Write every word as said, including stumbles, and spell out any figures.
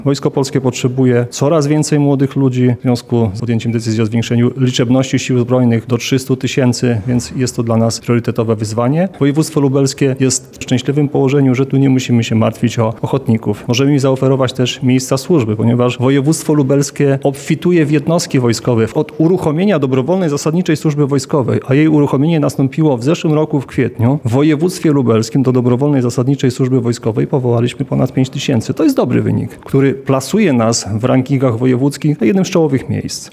Wojsko Polskie potrzebuje coraz więcej młodych ludzi w związku z podjęciem decyzji o zwiększeniu liczebności sił zbrojnych do trzystu tysięcy, więc jest to dla nas priorytetowe wyzwanie. Województwo lubelskie jest w szczęśliwym położeniu, że tu nie musimy się martwić o ochotników. Możemy im zaoferować też miejsca służby, ponieważ województwo lubelskie obfituje w jednostki wojskowe. Od uruchomienia dobrowolnej zasadniczej służby wojskowej, a jej uruchomienie nastąpiło w zeszłym roku w kwietniu, w województwie lubelskim do dobrowolnej zasadniczej służby wojskowej powołaliśmy ponad pięć tysięcy. To jest dobry wynik, który plasuje nas w rankingach wojewódzkich na jednym z czołowych miejsc.